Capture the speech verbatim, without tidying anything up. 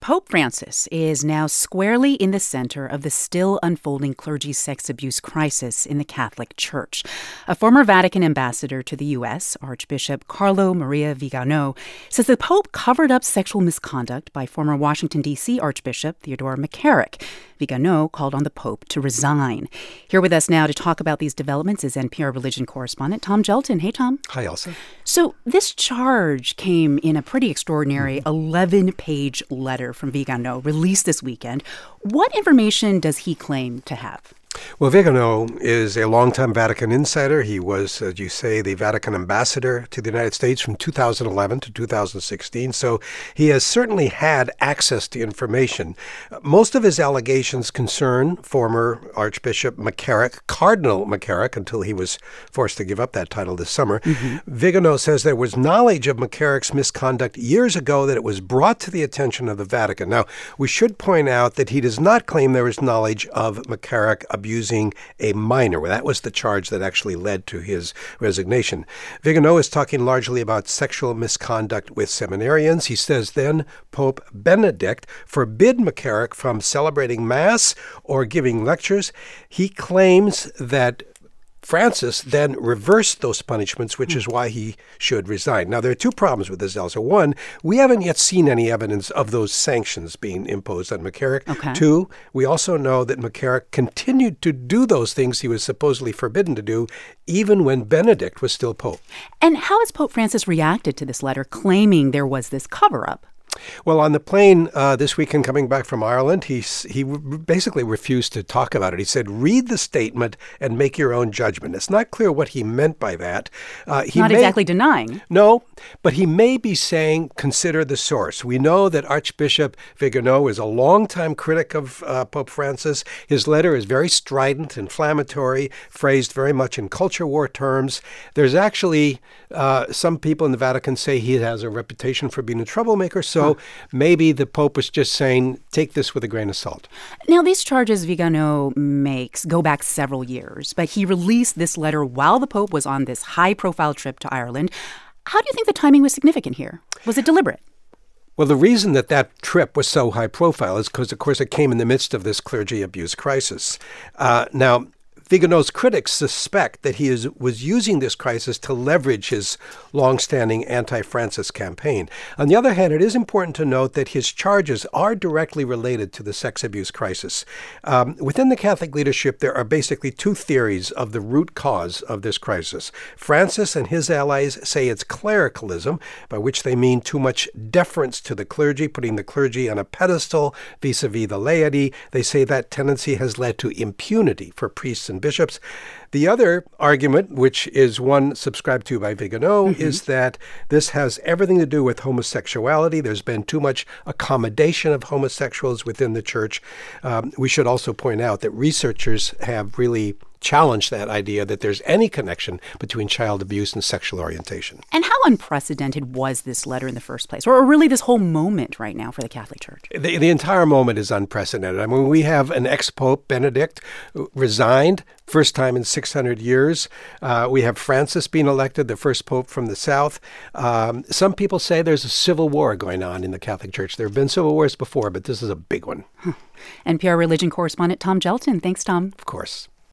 Pope Francis is now squarely in the center of the still unfolding clergy sex abuse crisis in the Catholic Church. A former Vatican ambassador to the U S, Archbishop Carlo Maria Vigano, says the Pope covered up sexual misconduct by former Washington, D C Archbishop Theodore McCarrick. Vigano called on the Pope to resign. Here with us now to talk about these developments is N P R religion correspondent Tom Gjelten. Hey, Tom. Hi, Elsa. So this charge came in a pretty extraordinary eleven-page letter from Vigano, released this weekend. What information does he claim to have? Well, Vigano is a longtime Vatican insider. He was, as you say, the Vatican ambassador to the United States from two thousand eleven to two thousand sixteen. So he has certainly had access to information. Most of his allegations concern former Archbishop McCarrick, Cardinal McCarrick, until he was forced to give up that title this summer. Mm-hmm. Vigano says there was knowledge of McCarrick's misconduct years ago, that it was brought to the attention of the Vatican. Now, we should point out that he does not claim there was knowledge of McCarrick abusing a minor. That was the charge that actually led to his resignation. Vigano is talking largely about sexual misconduct with seminarians. He says then Pope Benedict forbid McCarrick from celebrating Mass or giving lectures. He claims that Francis then reversed those punishments, which is why he should resign. Now, there are two problems with this, Elsa. One, we haven't yet seen any evidence of those sanctions being imposed on McCarrick. Okay. Two, we also know that McCarrick continued to do those things he was supposedly forbidden to do, even when Benedict was still Pope. And how has Pope Francis reacted to this letter claiming there was this cover-up? Well, on the plane uh, this weekend coming back from Ireland, he he basically refused to talk about it. He said, read the statement and make your own judgment. It's not clear what he meant by that. Uh, he not may, exactly denying. No, but he may be saying, consider the source. We know that Archbishop Vigano is a longtime critic of uh, Pope Francis. His letter is very strident, inflammatory, phrased very much in culture war terms. There's actually uh, some people in the Vatican say he has a reputation for being a troublemaker, so So maybe the Pope was just saying, take this with a grain of salt. Now, these charges Vigano makes go back several years, but he released this letter while the Pope was on this high-profile trip to Ireland. How do you think the timing was significant here? Was it deliberate? Well, the reason that that trip was so high-profile is because, of course, it came in the midst of this clergy abuse crisis. Uh, now, Vigano's critics suspect that he is, was using this crisis to leverage his longstanding anti-Francis campaign. On the other hand, it is important to note that his charges are directly related to the sex abuse crisis. Um, within the Catholic leadership, there are basically two theories of the root cause of this crisis. Francis and his allies say it's clericalism, by which they mean too much deference to the clergy, putting the clergy on a pedestal vis-a-vis the laity. They say that tendency has led to impunity for priests and bishops. The other argument, which is one subscribed to by Vigano, mm-hmm. is that this has everything to do with homosexuality. There's been too much accommodation of homosexuals within the church. Um, we should also point out that researchers have really challenged that idea that there's any connection between child abuse and sexual orientation. And how unprecedented was this letter in the first place, or really this whole moment right now for the Catholic Church? The, the entire moment is unprecedented. I mean, we have an ex-pope, Benedict, resigned, first time in six hundred years. Uh, we have Francis being elected, the first pope from the South. Um, some people say there's a civil war going on in the Catholic Church. There have been civil wars before, but this is a big one. Huh. N P R religion correspondent Tom Gjelten. Thanks, Tom. Of course.